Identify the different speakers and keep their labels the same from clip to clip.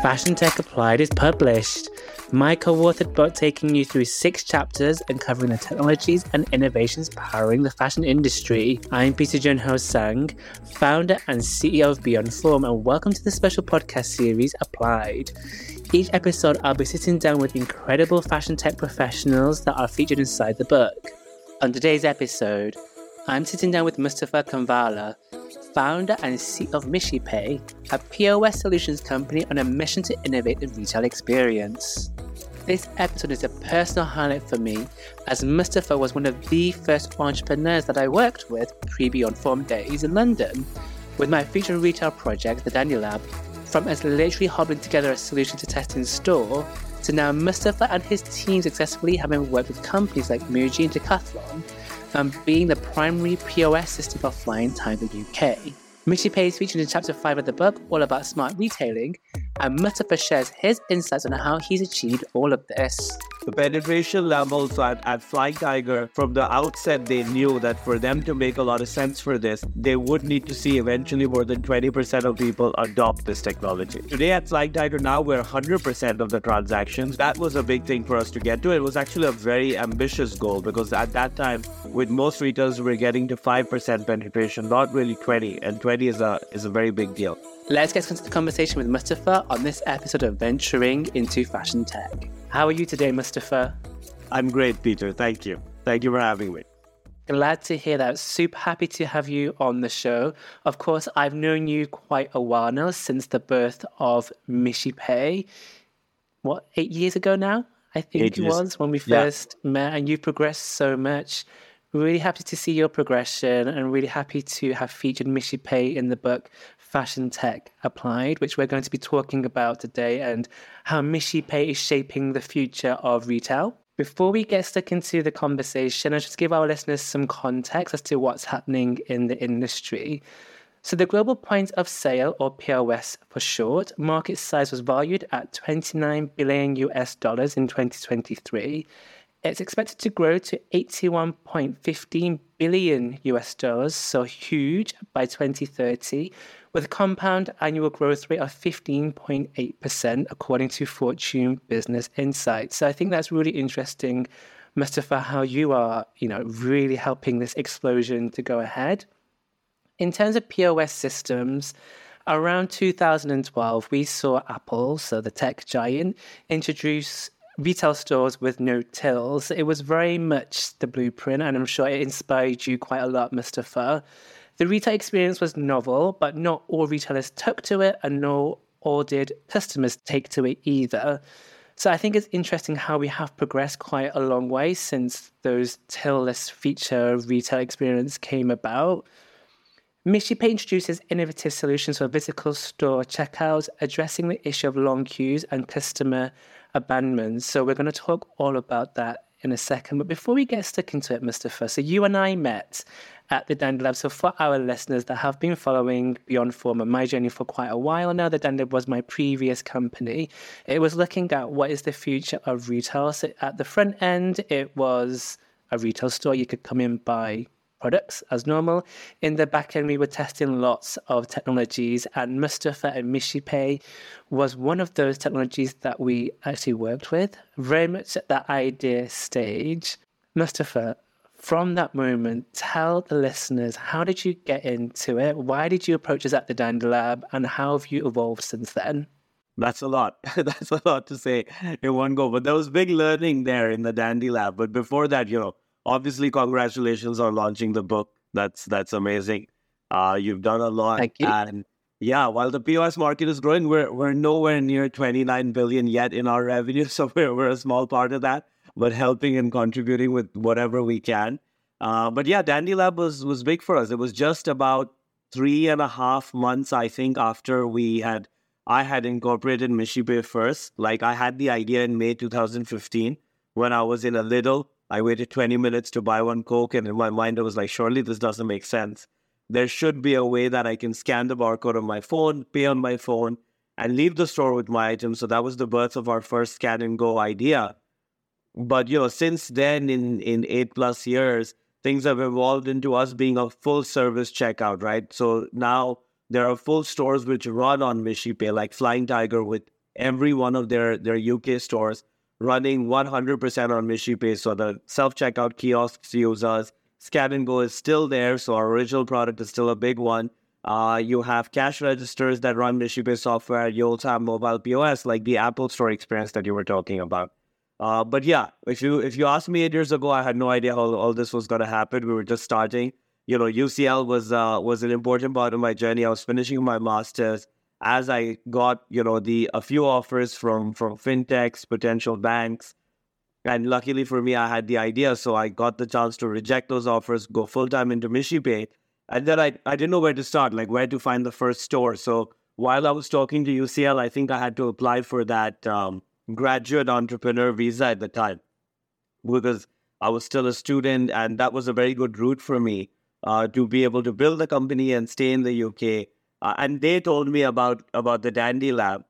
Speaker 1: Fashion Tech Applied is published. My co-authored book taking you through 6 chapters and covering the technologies and innovations powering the fashion industry. I'm Peter Junho Sang, founder and CEO of Beyond Form, and welcome to the special podcast series Applied. Each episode, I'll be sitting down with incredible fashion tech professionals that are featured inside the book. On today's episode, I'm sitting down with Mustafa Kanvala, founder and CEO of MishiPay, a POS solutions company on a mission to innovate the retail experience. This episode is a personal highlight for me, as Mustafa was one of the first entrepreneurs that I worked with pre-Beyond Form days in London. With my future retail project, the Dandy Lab, from us literally hobbling together a solution to test in store, to now Mustafa and his team successfully having worked with companies like Muji and Decathlon, and being the primary POS system for Flying Tiger UK. MishiPay is featured in chapter 5 of the book, all about smart retailing, and Mustafa shares his insights on how he's achieved all of this.
Speaker 2: The penetration levels at Flying Tiger, from the outset, they knew that for them to make a lot of sense for this, they would need to see eventually more than 20% of people adopt this technology. Today at Flying Tiger, now we're 100% of the transactions. That was a big thing for us to get to. It was actually a very ambitious goal because at that time, with most retailers, we're getting to 5% penetration, not really 20, and 20 is a very big deal.
Speaker 1: Let's get into the conversation with Mustafa on this episode of Venturing into Fashion Tech. How are you today, Mustafa?
Speaker 2: I'm great, Peter. Thank you. Thank you for having me.
Speaker 1: Glad to hear that. Super happy to have you on the show. Of course, I've known you quite a while now, since the birth of MishiPay. 8 years ago now? I think it was when we first met, and you've progressed so much. Really happy to see your progression and really happy to have featured MishiPay in the book Fashion Tech Applied, which we're going to be talking about today, and how MishiPay is shaping the future of retail. Before we get stuck into the conversation, I'll just give our listeners some context as to what's happening in the industry. So the global point of sale, or POS for short, market size was valued at $29 billion in 2023. It's expected to grow to $81.15 billion, so huge, by 2030, with a compound annual growth rate of 15.8%, according to Fortune Business Insights. So I think that's really interesting, Mustafa, how you are, really helping this explosion to go ahead. In terms of POS systems, around 2012, we saw Apple, so the tech giant, introduce retail stores with no tills. It was very much the blueprint, and I'm sure it inspired you quite a lot, Mustafa. The retail experience was novel, but not all retailers took to it, and nor all did customers take to it either. So I think it's interesting how we have progressed quite a long way since those till-less feature retail experience came about. MishiPay introduces innovative solutions for physical store checkouts, addressing the issue of long queues and customer abandonment. So we're going to talk all about that in a second. But before we get stuck into it, Mustafa, so you and I met at the Dandy Lab. So for our listeners that have been following Beyond Form and my journey for quite a while now, the Dandy Lab was my previous company. It was looking at what is the future of retail. So at the front end, it was a retail store. You could come in, buy products as normal. In the back end, we were testing lots of technologies, and Mustafa and MishiPay was one of those technologies that we actually worked with, very much at that idea stage. Mustafa, from that moment, tell the listeners, how did you get into it? Why did you approach us at the Dandy Lab, and how have you evolved since then?
Speaker 2: That's a lot. That's a lot to say in one go. But there was big learning there in the Dandy Lab. But before that, obviously, congratulations on launching the book. That's amazing. You've done a lot.
Speaker 1: Thank you.
Speaker 2: And yeah, while the POS market is growing, we're nowhere near 29 billion yet in our revenue. So we're a small part of that, but helping and contributing with whatever we can. But yeah, Dandy Lab was big for us. It was just about 3.5 months, I think, after I had incorporated MishiPay first. Like, I had the idea in May 2015 when I was in a Lidl. I waited 20 minutes to buy one Coke, and in my mind, I was like, surely this doesn't make sense. There should be a way that I can scan the barcode on my phone, pay on my phone, and leave the store with my items. So that was the birth of our first scan and go idea. But, since then, in 8+ years, things have evolved into us being a full service checkout, right? So now there are full stores which run on MishiPay, like Flying Tiger with every one of their UK stores running 100% on MishiPay. So the self-checkout kiosks use us. Scan and Go is still there, so our original product is still a big one. You have cash registers that run MishiPay software. You also have mobile POS, like the Apple Store experience that you were talking about. But yeah, if you asked me 8 years ago, I had no idea how all this was going to happen. We were just starting. UCL was an important part of my journey. I was finishing my master's as I got a few offers from fintechs, potential banks, and luckily for me, I had the idea, so I got the chance to reject those offers, go full time into MishiPay, and then I didn't know where to start, like where to find the first store. So while I was talking to UCL, I think I had to apply for that graduate entrepreneur visa at the time because I was still a student, and that was a very good route for me to be able to build a company and stay in the UK. And they told me about the Dandy Lab.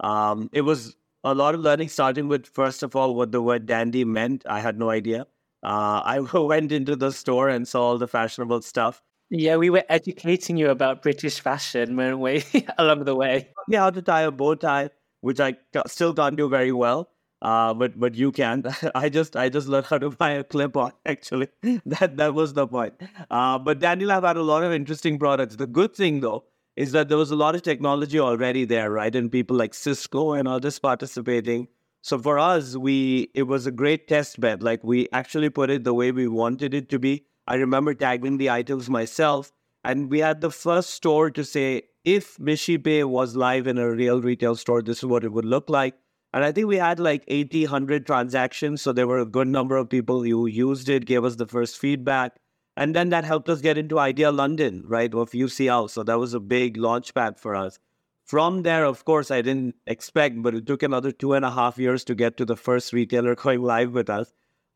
Speaker 2: It was a lot of learning, starting with, first of all, what the word dandy meant. I had no idea. I went into the store and saw all the fashionable stuff.
Speaker 1: Yeah, we were educating you about British fashion, weren't we, along the way?
Speaker 2: Yeah, how to tie a bow tie, which I still can't do very well. But you can. I just learned how to buy a clip-on. Actually, that was the point. But Dandy Lab had a lot of interesting products. The good thing, though, is that there was a lot of technology already there, right? And people like Cisco and others participating. So for us, it was a great test bed. Like, we actually put it the way we wanted it to be. I remember tagging the items myself, and we had the first store to say, if MishiPay was live in a real retail store, this is what it would look like. And I think we had like 80, 100 transactions. So there were a good number of people who used it, gave us the first feedback. And then that helped us get into Idea London, right, of UCL. So that was a big launch pad for us. From there, of course, I didn't expect, but it took another 2.5 years to get to the first retailer going live with us.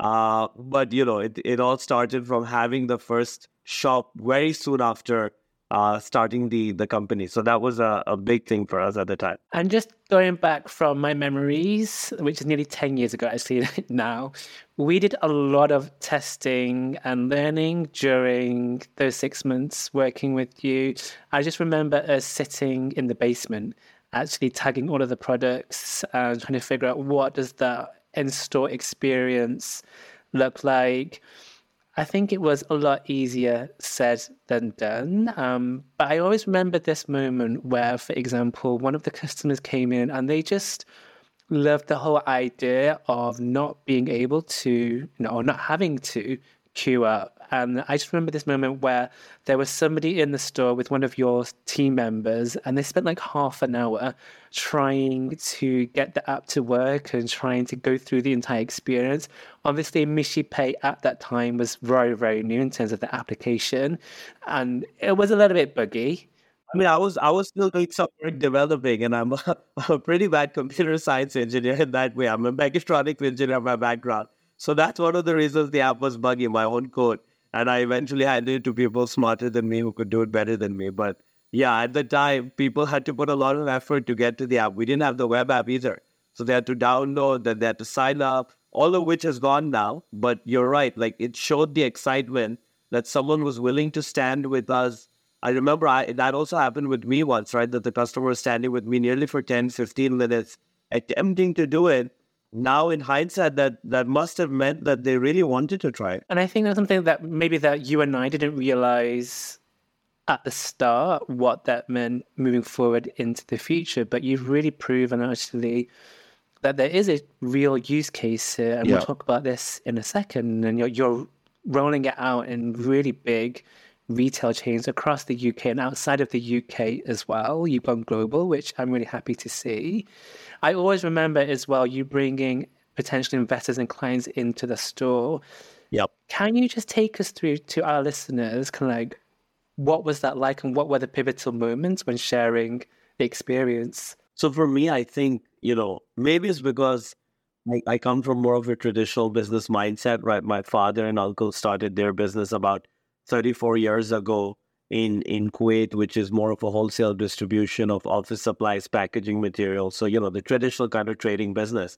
Speaker 2: But, it all started from having the first shop very soon after starting the company. So that was a big thing for us at the time.
Speaker 1: And just going back from my memories, which is nearly 10 years ago, actually, now, we did a lot of testing and learning during those 6 months working with you. I just remember us sitting in the basement, actually tagging all of the products and trying to figure out what does the in-store experience look like. I think it was a lot easier said than done. But I always remember this moment where, for example, one of the customers came in and they just loved the whole idea of not being able to, or not having to queue up. And I just remember this moment where there was somebody in the store with one of your team members, and they spent like half an hour trying to get the app to work and trying to go through the entire experience. Obviously, MishiPay at that time was very, very new in terms of the application, and it was a little bit buggy.
Speaker 2: I mean, I was still doing some work developing, and I'm a pretty bad computer science engineer in that way. I'm a mechatronics engineer by background. So that's one of the reasons the app was buggy, my own code. And I eventually handed it to people smarter than me who could do it better than me. But yeah, at the time, people had to put a lot of effort to get to the app. We didn't have the web app either. So they had to download, then they had to sign up, all of which has gone now. But you're right, like it showed the excitement that someone was willing to stand with us. I remember that also happened with me once, right? That the customer was standing with me nearly for 10, 15 minutes, attempting to do it. Now, in hindsight, that must have meant that they really wanted to try it.
Speaker 1: And I think that's something that maybe that you and I didn't realize at the start what that meant moving forward into the future. But you've really proven actually that there is a real use case here. And we'll talk about this in a second. And you're rolling it out in really big retail chains across the UK and outside of the UK as well. You've gone global, which I'm really happy to see. I always remember as well you bringing potential investors and clients into the store.
Speaker 2: Yep.
Speaker 1: Can you just take us through to our listeners, kind of like, what was that like and what were the pivotal moments when sharing the experience?
Speaker 2: So for me, I think, maybe it's because I come from more of a traditional business mindset, right? My father and uncle started their business about 34 years ago in Kuwait, which is more of a wholesale distribution of office supplies, packaging materials. So, the traditional kind of trading business.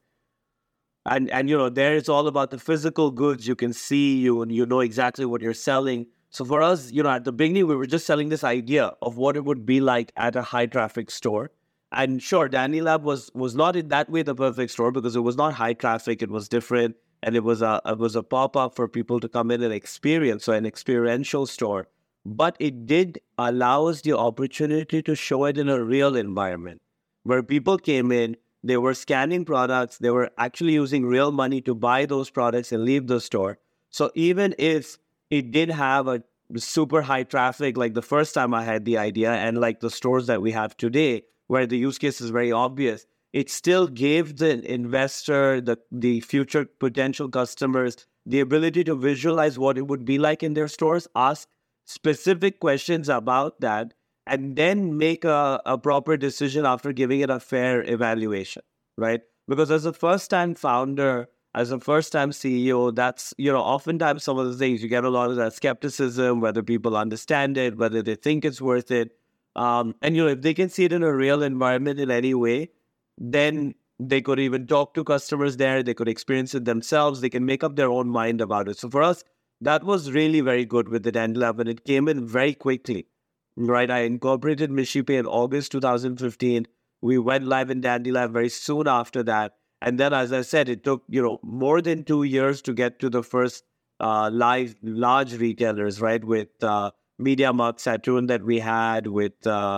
Speaker 2: And there it's all about the physical goods. You can see, you know exactly what you're selling. So for us, at the beginning, we were just selling this idea of what it would be like at a high traffic store. And sure, Dandy Lab was not in that way the perfect store because it was not high traffic. It was different, and it was a pop up for people to come in and experience, so an experiential store. But it did allow us the opportunity to show it in a real environment where people came in, they were scanning products, they were actually using real money to buy those products and leave the store. So even if it did have a super high traffic like the first time I had the idea, and like the stores that we have today, where the use case is very obvious, it still gave the investor, the future potential customers, the ability to visualize what it would be like in their stores, ask specific questions about that, and then make a proper decision after giving it a fair evaluation, right? Because as a first-time founder, as a first-time CEO, that's, oftentimes some of the things you get a lot of that skepticism, whether people understand it, whether they think it's worth it. And if they can see it in a real environment in any way, then they could even talk to customers there. They could experience it themselves. They can make up their own mind about it. So for us, that was really very good with the Dandy Lab, and it came in very quickly, right? I incorporated MishiPay in August 2015. We went live in Dandy Lab very soon after that. And then, as I said, it took, more than 2 years to get to the first live large retailers, right? With MediaMarkt, Saturn that we had, with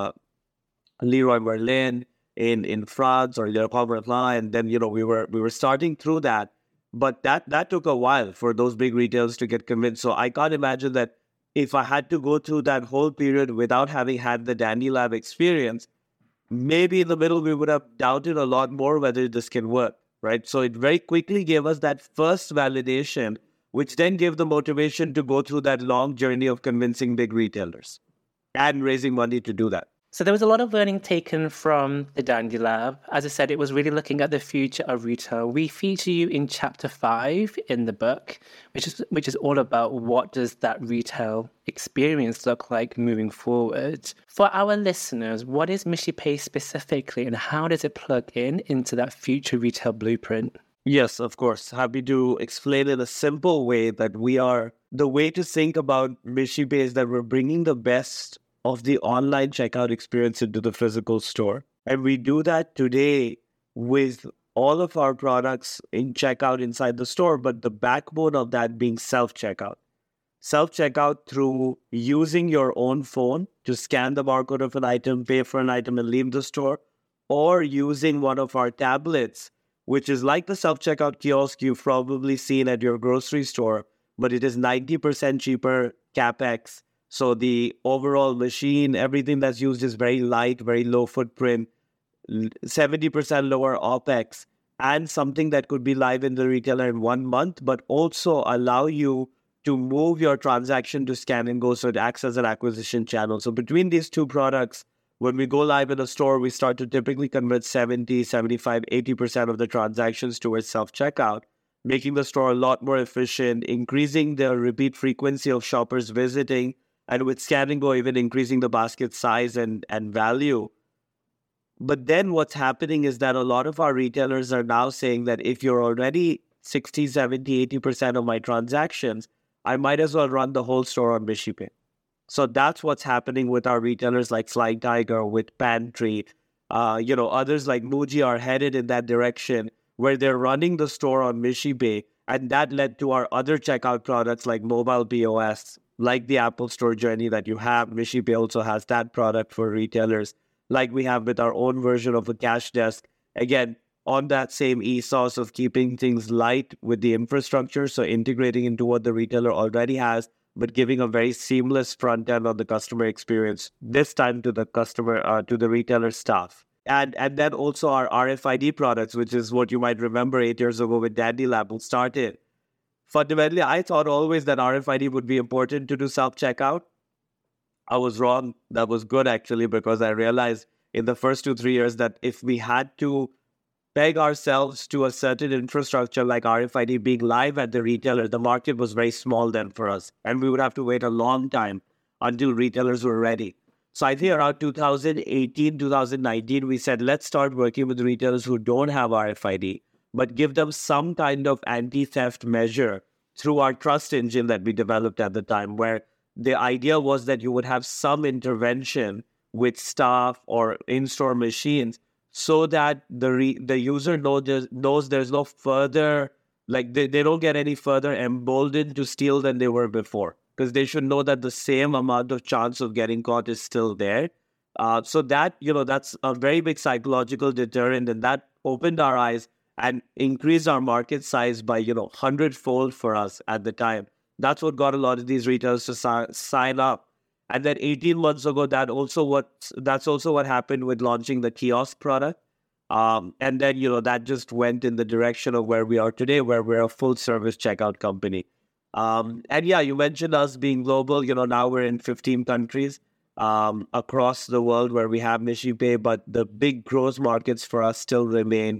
Speaker 2: Leroy Merlin in France, or Leroy Merlin, and then we were starting through that, but that took a while for those big retailers to get convinced. So I can't imagine that if I had to go through that whole period without having had the Dandy Lab experience, maybe in the middle we would have doubted a lot more whether this can work, right? So it very quickly gave us that first validation, which then gave the motivation to go through that long journey of convincing big retailers and raising money to do that.
Speaker 1: So there was a lot of learning taken from the Dandy Lab. As I said, it was really looking at the future of retail. We feature you in chapter 5 in the book, which is all about what does that retail experience look like moving forward. For our listeners, what is MishiPay specifically, and how does it plug into that future retail blueprint?
Speaker 2: Yes, of course. Happy to explain in a simple way that the way to think about MishiPay is that we're bringing the best of the online checkout experience into the physical store. And we do that today with all of our products in checkout inside the store, but the backbone of that being self-checkout. Self-checkout through using your own phone to scan the barcode of an item, pay for an item, and leave the store, or using one of our tablets, which is like the self-checkout kiosk you've probably seen at your grocery store, but it is 90% cheaper CapEx. So the overall machine, everything that's used is very light, very low footprint, 70% lower OPEX, and something that could be live in the retailer in 1 month, but also allow you to move your transaction to Scan and Go, so it acts as an acquisition channel. So between these two products, when we go live in a store, we start to typically convert 70, 75, 80% of the transactions towards self-checkout, making the store a lot more efficient, increasing the repeat frequency of shoppers visiting, and with Scan and Go, even increasing the basket size and value. But then what's happening is that a lot of our retailers are now saying that if you're already 60, 70, 80% of my transactions, I might as well run the whole store on MishiPay. So that's what's happening with our retailers like Flying Tiger, with Pantry. Others like Muji are headed in that direction, where they're running the store on MishiPay. And that led to our other checkout products like mobile POS, like the Apple Store journey that you have. MishiPay also has that product for retailers, like we have with our own version of a cash desk. Again, on that same ethos of keeping things light with the infrastructure, so integrating into what the retailer already has, but giving a very seamless front end on the customer experience, this time to the customer, to the retailer staff. And then also our RFID products, which is what you might remember 8 years ago with Dandy Lab started. Fundamentally, I thought always that RFID would be important to do self-checkout. I was wrong. That was good, actually, because I realized in the first 2-3 years that if we had to peg ourselves to a certain infrastructure like RFID being live at the retailer, the market was very small then for us. And we would have to wait a long time until retailers were ready. So I think around 2018, 2019, we said, let's start working with retailers who don't have RFID, but give them some kind of anti-theft measure through our trust engine that we developed at the time, where the idea was that you would have some intervention with staff or in-store machines, so that the user knows there's no further, like they don't get any further emboldened to steal than they were before, because they should know that the same amount of chance of getting caught is still there. So that, that's a very big psychological deterrent, and that opened our eyes and increased our market size by, 100-fold for us at the time. That's what got a lot of these retailers to sign up. And then 18 months ago, that's also what happened with launching the kiosk product. And then, that just went in the direction of where we are today, where we're a full service checkout company. And yeah, you mentioned us being global. Now we're in 15 countries across the world where we have MishiPay, but the big growth markets for us still remain,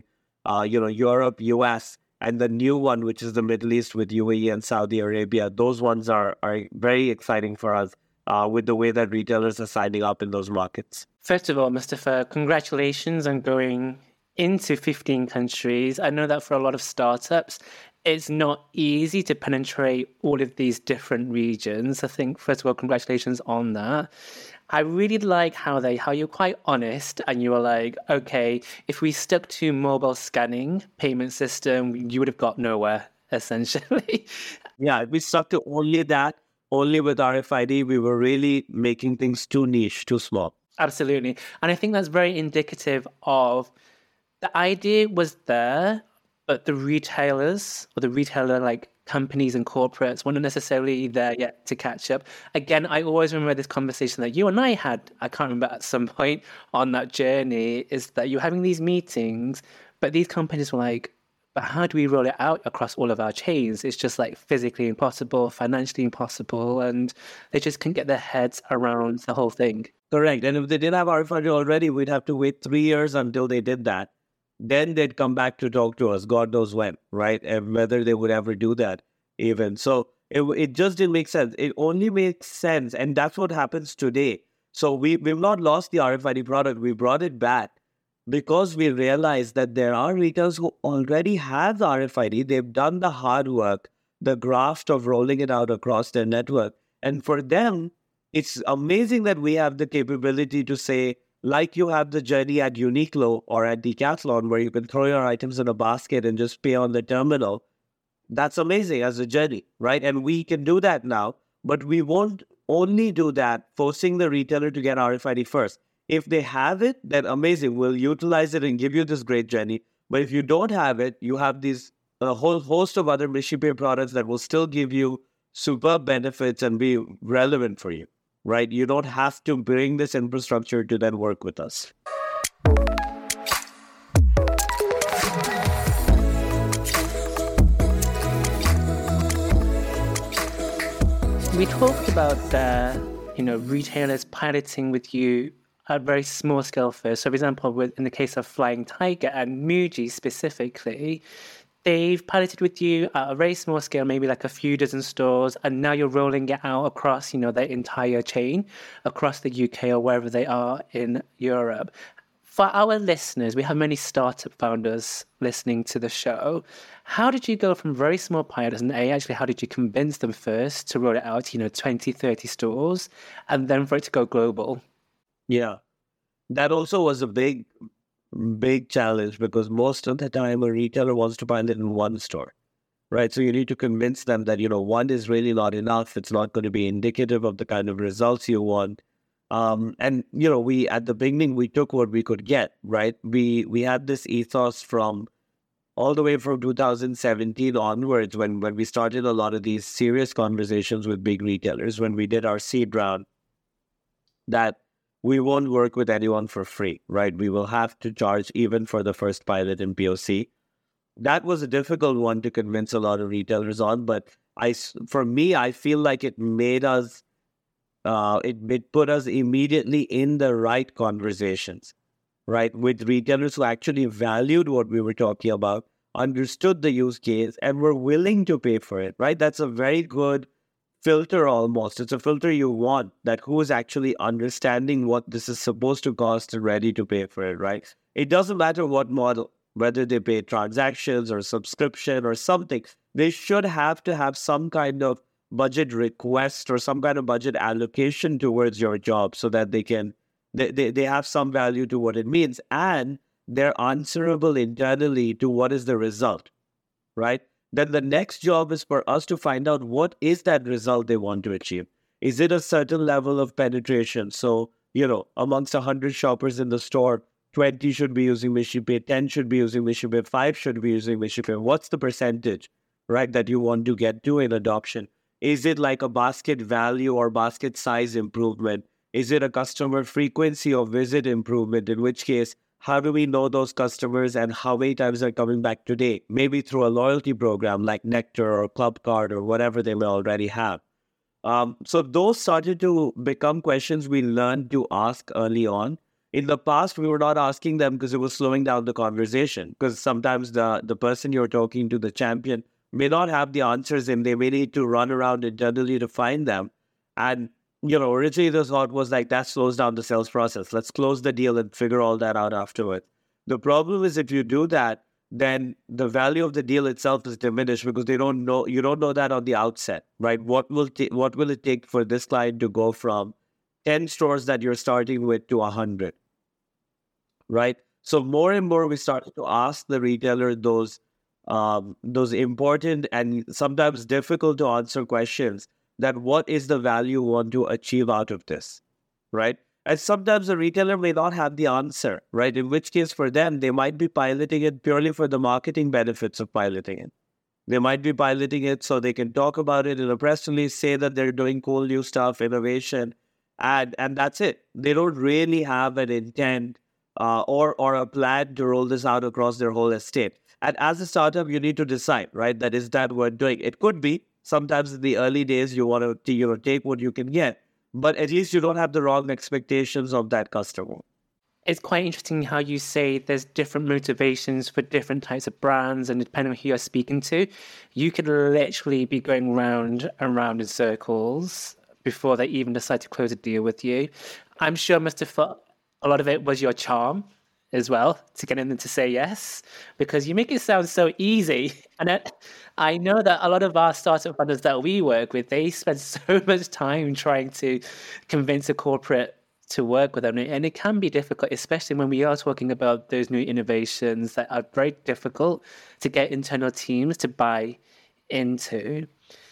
Speaker 2: Europe, US, and the new one, which is the Middle East with UAE and Saudi Arabia. Those ones are very exciting for us with the way that retailers are signing up in those markets.
Speaker 1: First of all, Mustafa, congratulations on going into 15 countries. I know that for a lot of startups, it's not easy to penetrate all of these different regions. I think, first of all, congratulations on that. I really like how you're quite honest, and you were like, okay, if we stuck to mobile scanning payment system, you would have got nowhere, essentially.
Speaker 2: Yeah, if we stuck to only that, only with RFID, we were really making things too niche, too small.
Speaker 1: Absolutely. And I think that's very indicative of the idea was there, but the retailers or the retailer like companies and corporates weren't necessarily there yet to catch up. Again, I always remember this conversation that you and I had, I can't remember at some point on that journey, is that you're having these meetings, but these companies were like, but how do we roll it out across all of our chains? It's just like physically impossible, financially impossible, and they just couldn't get their heads around the whole thing.
Speaker 2: Correct. And if they didn't have RFID already, we'd have to wait 3 years until they did that. Then they'd come back to talk to us, God knows when, right? And whether they would ever do that even. So it just didn't make sense. It only makes sense. And that's what happens today. So we've not lost the RFID product. We brought it back because we realized that there are retailers who already have the RFID. They've done the hard work, the graft of rolling it out across their network. And for them, it's amazing that we have the capability to say, like you have the journey at Uniqlo or at Decathlon, where you can throw your items in a basket and just pay on the terminal. That's amazing as a journey, right? And we can do that now, but we won't only do that, forcing the retailer to get RFID first. If they have it, then amazing. We'll utilize it and give you this great journey. But if you don't have it, you have a whole host of other MishiPay products that will still give you superb benefits and be relevant for you, right? You don't have to bring this infrastructure to then work with us.
Speaker 1: We talked about retailers piloting with you at a very small scale first. So, for example, in the case of Flying Tiger and Muji specifically, they've piloted with you at a very small scale, maybe like a few dozen stores, and now you're rolling it out across, their entire chain, across the UK or wherever they are in Europe. For our listeners, we have many startup founders listening to the show. How did you go from very small pilots, and how did you convince them first to roll it out, 20, 30 stores, and then for it to go global?
Speaker 2: Yeah, that also was a big challenge, because most of the time a retailer wants to pilot in one store, right? So you need to convince them that, one is really not enough. It's not going to be indicative of the kind of results you want. And we, at the beginning, we took what we could get, right? We had this ethos from all the way from 2017 onwards, when we started a lot of these serious conversations with big retailers, when we did our seed round, that we won't work with anyone for free, right? We will have to charge even for the first pilot in POC. That was a difficult one to convince a lot of retailers on, but for me, I feel like it made us, it put us immediately in the right conversations, right? With retailers who actually valued what we were talking about, understood the use case, and were willing to pay for it, right? That's a very good filter almost. It's a filter you want, that who is actually understanding what this is supposed to cost and ready to pay for it, right? It doesn't matter what model, whether they pay transactions or subscription or something. They should have to have some kind of budget request or some kind of budget allocation towards your job, so that they can They have some value to what it means, and they're answerable internally to what is the result, right? Then the next job is for us to find out what is that result they want to achieve. Is it a certain level of penetration? So, amongst 100 shoppers in the store, 20 should be using MishiPay, 10 should be using MishiPay, 5 should be using MishiPay. What's the percentage, right, that you want to get to in adoption? Is it like a basket value or basket size improvement? Is it a customer frequency or visit improvement? In which case, how do we know those customers and how many times they're coming back today? Maybe through a loyalty program like Nectar or Club Card or whatever they may already have. So those started to become questions we learned to ask early on. In the past, we were not asking them because it was slowing down the conversation. Because sometimes the person you're talking to, the champion, may not have the answers and they may need to run around internally to find them. And originally the thought was like, that slows down the sales process. Let's close the deal and figure all that out afterwards. The problem is if you do that, then the value of the deal itself is diminished because you don't know that on the outset, right? What will it take for this client to go from 10 stores that you're starting with to 100, right? So more and more we started to ask the retailer those important and sometimes difficult to answer questions, that what is the value you want to achieve out of this, right? And sometimes the retailer may not have the answer, right? In which case for them, they might be piloting it purely for the marketing benefits of piloting it. They might be piloting it so they can talk about it in a press release, say that they're doing cool new stuff, innovation, and that's it. They don't really have an intent or a plan to roll this out across their whole estate. And as a startup, you need to decide, right? That is that worth doing. It could be sometimes in the early days you want to take what you can get, but at least you don't have the wrong expectations of that customer.
Speaker 1: It's quite interesting how you say there's different motivations for different types of brands, and depending on who you're speaking to, you could literally be going round and round in circles before they even decide to close a deal with you. I'm sure, Mustafa, a lot of it was your charm as well to get them to say yes, because you make it sound so easy. And I know that a lot of our startup founders that we work with, they spend so much time trying to convince a corporate to work with them. And it can be difficult, especially when we are talking about those new innovations that are very difficult to get internal teams to buy into.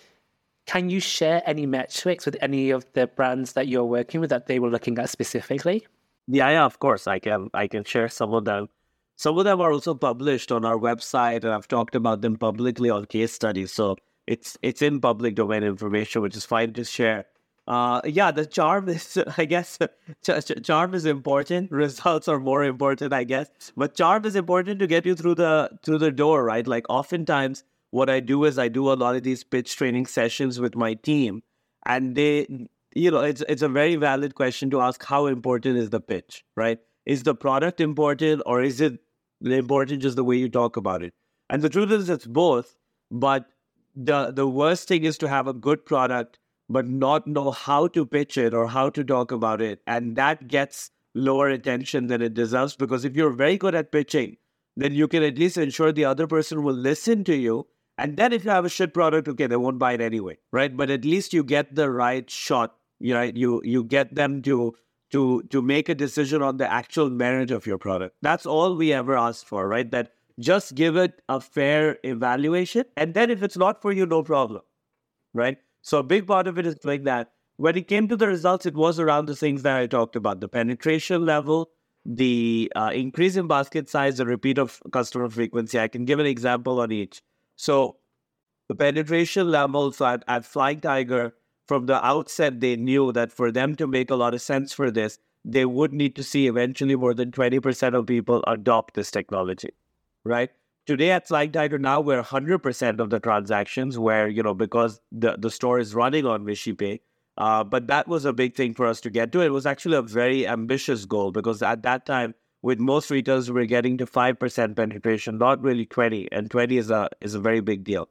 Speaker 1: Can you share any metrics with any of the brands that you're working with that they were looking at specifically?
Speaker 2: Yeah, of course. I can share some of them. Some of them are also published on our website, and I've talked about them publicly on case studies. So it's in public domain information, which is fine to share. The charm is, I guess, charm is important. Results are more important, I guess. But charm is important to get you through the door, right? Like oftentimes what I do is I do a lot of these pitch training sessions with my team, and they, it's a very valid question to ask, how important is the pitch, right? Is the product important, or is it important just the way you talk about it? And the truth is it's both, but the worst thing is to have a good product but not know how to pitch it or how to talk about it. And that gets lower attention than it deserves, because if you're very good at pitching, then you can at least ensure the other person will listen to you. And then if you have a shit product, okay, they won't buy it anyway, right? But at least you get the right shot, right? You get them to make a decision on the actual merit of your product. That's all we ever asked for, right? That just give it a fair evaluation. And then if it's not for you, no problem, right? So a big part of it is like that. When it came to the results, it was around the things that I talked about: the penetration level, the increase in basket size, the repeat of customer frequency. I can give an example on each. So the penetration level, so at Flying Tiger, from the outset, they knew that for them to make a lot of sense for this, they would need to see eventually more than 20% of people adopt this technology, right? Today at Flying Tiger now, we're 100% of the transactions where, because the store is running on MishiPay. But that was a big thing for us to get to. It was actually a very ambitious goal, because at that time, with most retailers, we're getting to 5% penetration, not really 20. And 20 is a very big deal.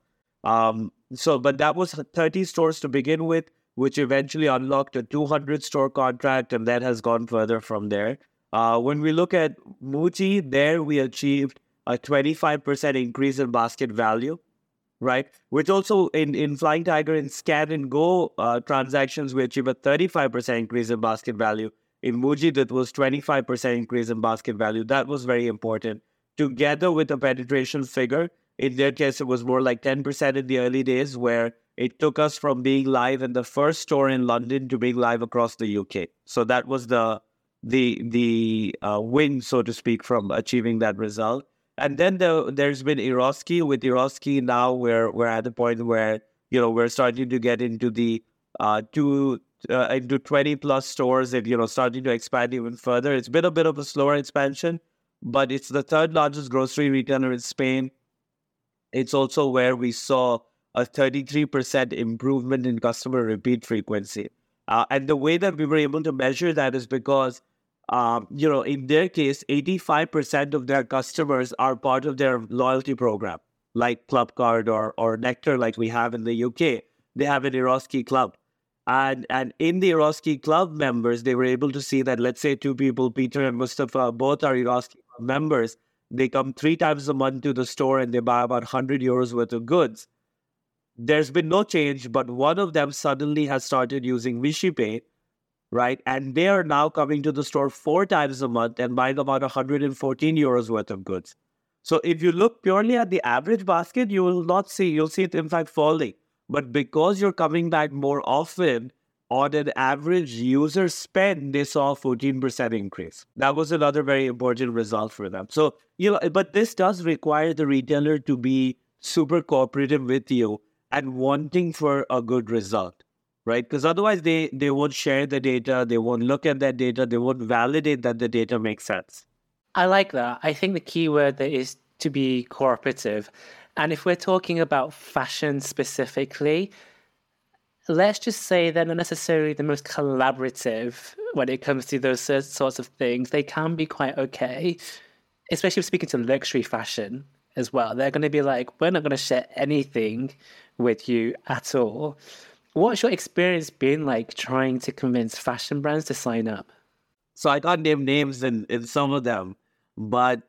Speaker 2: But that was 30 stores to begin with, which eventually unlocked a 200 store contract, and that has gone further from there. When we look at Muji, there we achieved a 25% increase in basket value, right? Which also in Flying Tiger, in Scan and Go transactions, we achieve a 35% increase in basket value. In Muji, that was 25% increase in basket value. That was very important. Together with the penetration figure, in their case, it was more like 10% in the early days, where it took us from being live in the first store in London to being live across the UK. So that was the win, so to speak, from achieving that result. And then there's been Eroski. With Eroski now, we're at the point where we're starting to get into the into 20 plus stores and starting to expand even further. It's been a bit of a slower expansion, but it's the third largest grocery retailer in Spain. It's also where we saw a 33% improvement in customer repeat frequency. And the way that we were able to measure that is because, in their case, 85% of their customers are part of their loyalty program, like Clubcard or Nectar, like we have in the UK. They have an Eroski Club. And in the Eroski Club members, they were able to see that, let's say, two people, Peter and Mustafa, both are Eroski Club members. They come 3 times a month to the store and they buy about 100 euros worth of goods. There's been no change, but one of them suddenly has started using VishiPay, right? And they are now coming to the store 4 times a month and buying about 114 euros worth of goods. So if you look purely at the average basket, you'll see it in fact falling. But because you're coming back more often, on an average user spend, they saw a 14% increase. That was another very important result for them. So, but this does require the retailer to be super cooperative with you and wanting for a good result, right? Because otherwise they won't share the data, they won't look at that data, they won't validate that the data makes sense.
Speaker 1: I like that. I think the key word there is to be cooperative. And if we're talking about fashion specifically, let's just say they're not necessarily the most collaborative when it comes to those sorts of things. They can be quite okay, especially speaking to luxury fashion as well. They're going to be like, we're not going to share anything with you at all. What's your experience been like trying to convince fashion brands to sign up?
Speaker 2: So I can't name names in some of them, but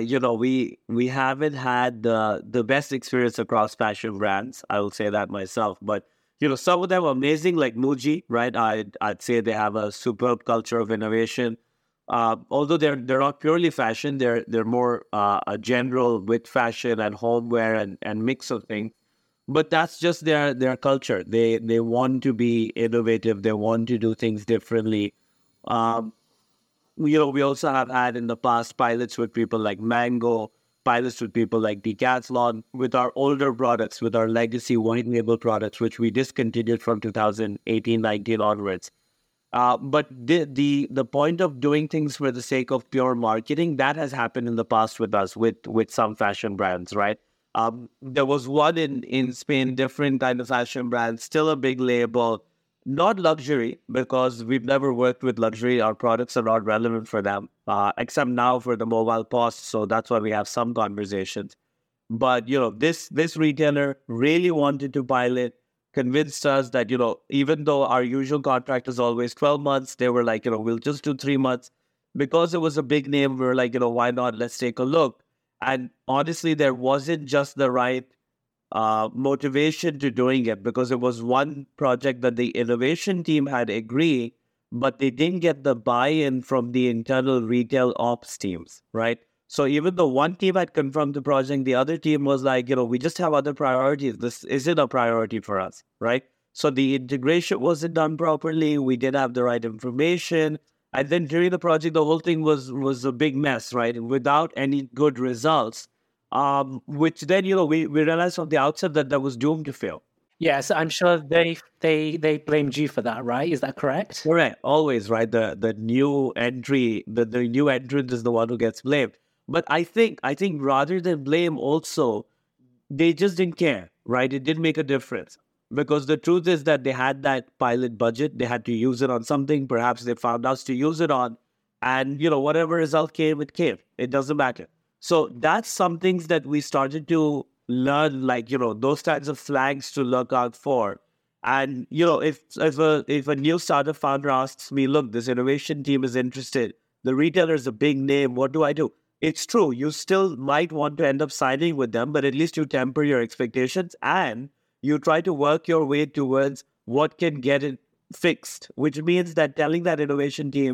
Speaker 2: we haven't had the best experience across fashion brands. I will say that myself. But some of them are amazing, like Muji, right? I'd say they have a superb culture of innovation. Although they're not purely fashion, they're more a general with fashion and homeware and mix of things. But that's just their culture. They want to be innovative. They want to do things differently. We also have had in the past pilots with people like Mango, pilots with people like Decathlon, with our older products, with our legacy white label products, which we discontinued from 2018-19 onwards. But the point of doing things for the sake of pure marketing, that has happened in the past with us, with some fashion brands, right? There was one in Spain, different kind of fashion brand, still a big label, not luxury, because we've never worked with luxury. Our products are not relevant for them, except now for the mobile POS. So that's why we have some conversations. But, this retailer really wanted to pilot, convinced us that, even though our usual contract is always 12 months, they were like, we'll just do 3 months. Because it was a big name, we were like, why not? Let's take a look. And honestly, there wasn't just the right motivation to doing it, because it was one project that the innovation team had agreed, but they didn't get the buy-in from the internal retail ops teams, right? So even though one team had confirmed the project, the other team was like, we just have other priorities. This isn't a priority for us, right? So the integration wasn't done properly. We didn't have the right information. And then during the project, the whole thing was a big mess, right? And without any good results, which then, we realized from the outset that was doomed to fail.
Speaker 1: Yes, I'm sure they blamed you for that, right? Is that correct?
Speaker 2: Correct. Always, right? The new entry, the new entrant is the one who gets blamed. But I think rather than blame also, they just didn't care, right? It didn't make a difference. Because the truth is that they had that pilot budget. They had to use it on something. Perhaps they found us to use it on. And, whatever result came, it came. It doesn't matter. So that's some things that we started to learn, like, those types of flags to look out for. And, if a new startup founder asks me, look, this innovation team is interested, the retailer is a big name, what do I do? It's true. You still might want to end up signing with them, but at least you temper your expectations and you try to work your way towards what can get it fixed, which means that telling that innovation team,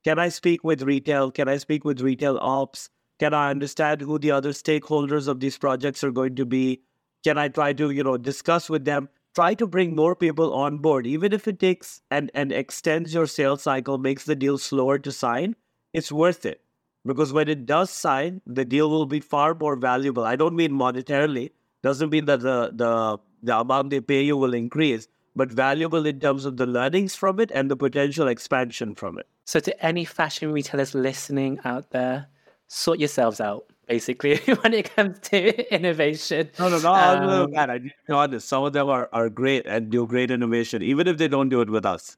Speaker 2: Can I speak with retail? Can I speak with retail ops? Can I understand who the other stakeholders of these projects are going to be? Can I try to, discuss with them? Try to bring more people on board, even if it takes and extends your sales cycle, makes the deal slower to sign, it's worth it. Because when it does sign, the deal will be far more valuable. I don't mean monetarily. Doesn't mean that the amount they pay you will increase, but valuable in terms of the learnings from it and the potential expansion from it.
Speaker 1: So to any fashion retailers listening out there, sort yourselves out, basically, when it comes to innovation.
Speaker 2: No, man. I need to be honest. Some of them are great and do great innovation, even if they don't do it with us.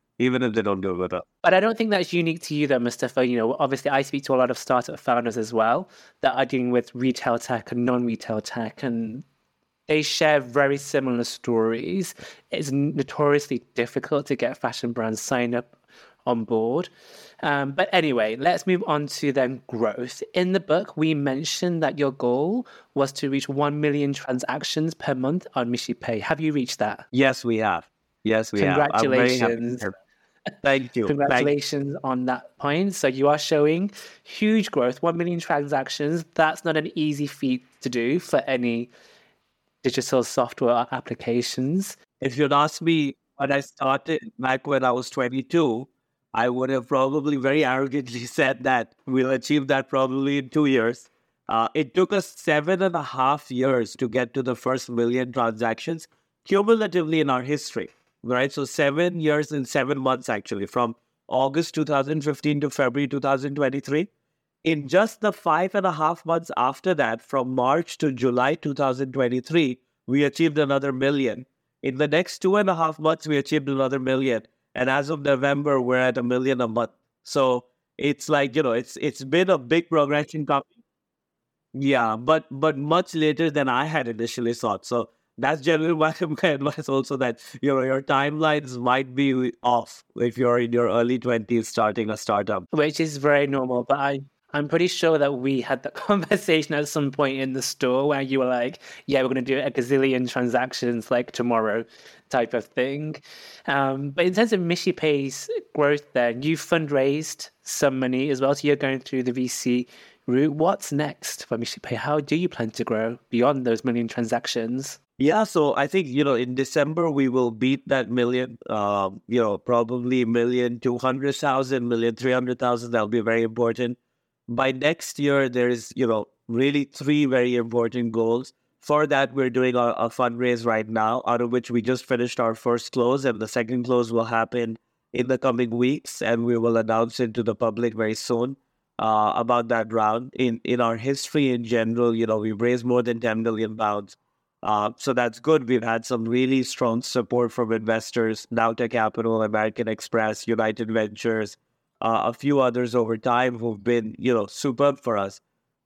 Speaker 1: But I don't think that's unique to you, though, Mustafa. Obviously, I speak to a lot of startup founders as well that are dealing with retail tech and non-retail tech, and they share very similar stories. It's notoriously difficult to get fashion brands signed up on board. But anyway, let's move on to then growth. In the book, we mentioned that your goal was to reach 1 million transactions per month on MishiPay. Have you reached that?
Speaker 2: Yes, we have.
Speaker 1: Congratulations.
Speaker 2: Thank you.
Speaker 1: Congratulations on that point. So you are showing huge growth, 1 million transactions. That's not an easy feat to do for any digital software applications.
Speaker 2: If you'd asked me when I started back when I was 22, I would have probably very arrogantly said that we'll achieve that probably in 2 years. It took us 7.5 years to get to the first million transactions cumulatively in our history, right? So 7 years and 7 months, actually, from August 2015 to February 2023. In just the 5.5 months after that, from March to July 2023, we achieved another million. In the next 2.5 months, we achieved another million. And as of November, we're at 1 million a month. So it's like, it's been a big progression company. Yeah, but much later than I had initially thought. So that's generally my advice also, that your timelines might be off if you're in your early 20s starting a startup.
Speaker 1: Which is very normal, but I'm pretty sure that we had that conversation at some point in the store where you were like, yeah, we're going to do a gazillion transactions like tomorrow type of thing. But in terms of MishiPay's growth then, you fundraised some money as well. So you're going through the VC route. What's next for MishiPay? How do you plan to grow beyond those million transactions?
Speaker 2: Yeah, so I think, in December, we will beat that million, probably 1,200,000, 1,300,000. That'll be very important. By next year, there is, really 3 very important goals. For that, we're doing a fundraise right now, out of which we just finished our first close, and the second close will happen in the coming weeks, and we will announce it to the public very soon about that round. In our history in general, we've raised more than 10 million pounds. So that's good. We've had some really strong support from investors, Nauta Capital, American Express, United Ventures, a few others over time who've been, superb for us.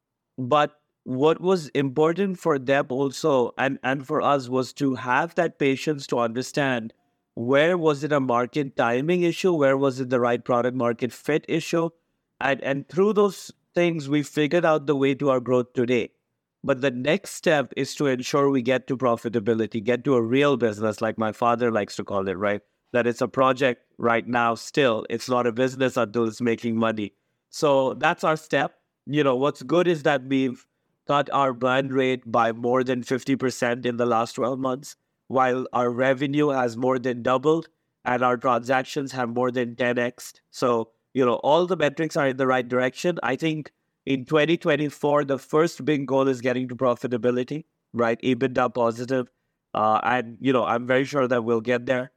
Speaker 2: But what was important for them also and for us was to have that patience to understand where was it a market timing issue, where was it the right product market fit issue. And through those things, we figured out the way to our growth today. But the next step is to ensure we get to profitability, get to a real business, like my father likes to call it, right? That it's a project right now still. It's not a business until it's making money. So that's our step. What's good is that we've cut our burn rate by more than 50% in the last 12 months, while our revenue has more than doubled and our transactions have more than 10x. So, all the metrics are in the right direction. I think in 2024, the first big goal is getting to profitability, right? EBITDA positive. And, I'm very sure that we'll get there.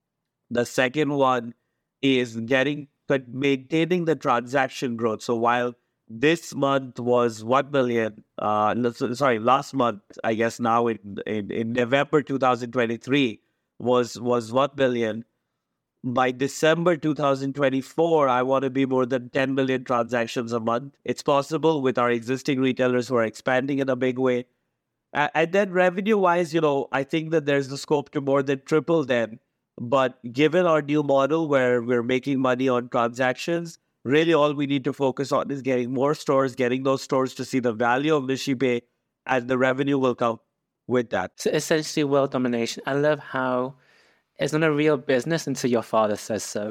Speaker 2: The second one is maintaining the transaction growth. So while this month was 1 million, last month, I guess now in November 2023 was 1 million. By December 2024, I want to be more than 10 million transactions a month. It's possible with our existing retailers who are expanding in a big way. And then revenue-wise, I think that there's the scope to more than triple them. But given our new model where we're making money on transactions, really all we need to focus on is getting more stores, getting those stores to see the value of MishiPay, and the revenue will come with that.
Speaker 1: So essentially world domination. I love how it's not a real business until your father says so.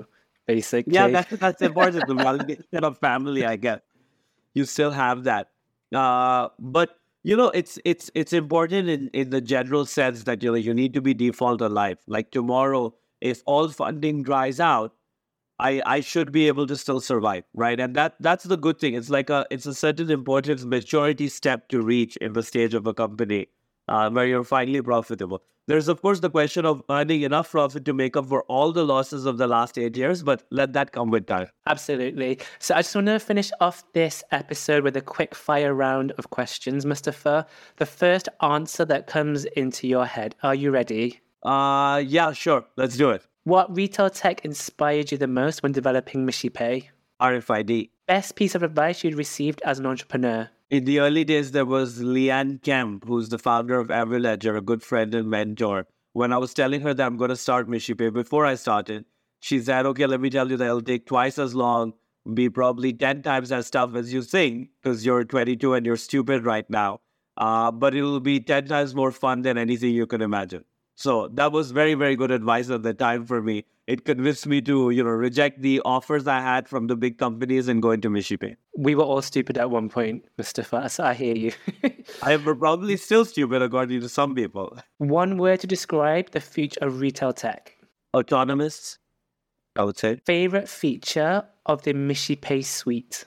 Speaker 1: basically.
Speaker 2: Yeah, that's important. The validation of family, I guess. You still have that. But it's important in the general sense that you need to be default alive. Like tomorrow, if all funding dries out, I should be able to still survive, right? And that's the good thing. It's a certain important maturity step to reach in the stage of a company where you're finally profitable. There's of course the question of earning enough profit to make up for all the losses of the last 8 years, but let that come with time.
Speaker 1: Absolutely. So I just want to finish off this episode with a quick fire round of questions, Mustafa. The first answer that comes into your head. Are you ready?
Speaker 2: Yeah, sure. Let's do it.
Speaker 1: What retail tech inspired you the most when developing MishiPay?
Speaker 2: RFID.
Speaker 1: Best piece of advice you'd received as an entrepreneur?
Speaker 2: In the early days, there was Leanne Kemp, who's the founder of Everledger, a good friend and mentor. When I was telling her that I'm going to start MishiPay, before I started, she said, okay, let me tell you that it'll take twice as long, be probably 10 times as tough as you think, because you're 22 and you're stupid right now. But it'll be 10 times more fun than anything you can imagine. So that was very, very good advice at the time for me. It convinced me to, reject the offers I had from the big companies and go into MishiPay.
Speaker 1: We were all stupid at one point, Mustafa, so I hear you.
Speaker 2: I am probably still stupid according to some people.
Speaker 1: One word to describe the future of retail tech.
Speaker 2: Autonomous, I would say.
Speaker 1: Favorite feature of the MishiPay suite?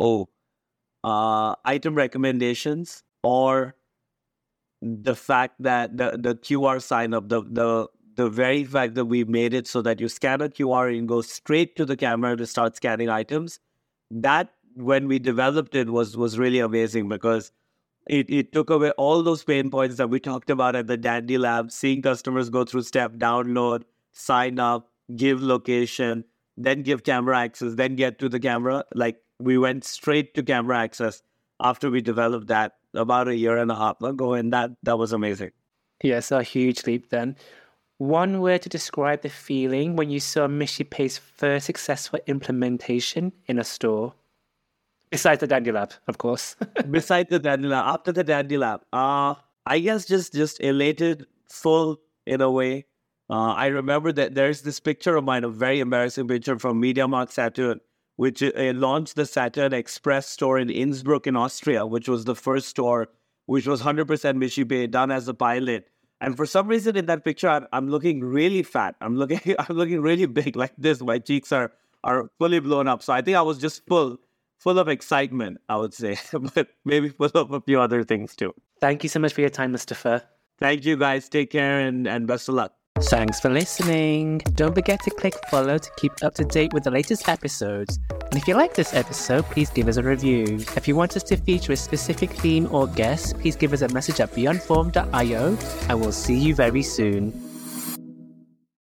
Speaker 2: Item recommendations, or the fact that the QR sign up, the very fact that we made it so that you scan a QR and go straight to the camera to start scanning items, that when we developed it was really amazing, because it took away all those pain points that we talked about at the Dandy Lab, seeing customers go through step, download, sign up, give location, then give camera access, then get to the camera. Like, we went straight to camera access after we developed that about a year and a half ago, and that was amazing.
Speaker 1: Yes, a huge leap then. One word to describe the feeling when you saw MishiPay's first successful implementation in a store. Besides the Dandy Lab, of course.
Speaker 2: Besides the Dandy Lab, after the Dandy Lab, I guess just elated, full in a way. I remember that there's this picture of mine, a very embarrassing picture from MediaMarkt Saturn, which launched the Saturn Express store in Innsbruck in Austria, which was the first store, which was 100% MishiPay, done as a pilot. And for some reason in that picture, I'm looking really fat. I'm looking really big like this. My cheeks are fully blown up. So I think I was just full of excitement, I would say, but maybe full of a few other things too.
Speaker 1: Thank you so much for your time, Mustafa.
Speaker 2: Thank you guys. Take care and best of luck.
Speaker 1: Thanks for listening. Don't forget to click follow to keep up to date with the latest episodes. And if you like this episode, please give us a review. If you want us to feature a specific theme or guest, please give us a message at beyondform.io. I will see you very soon.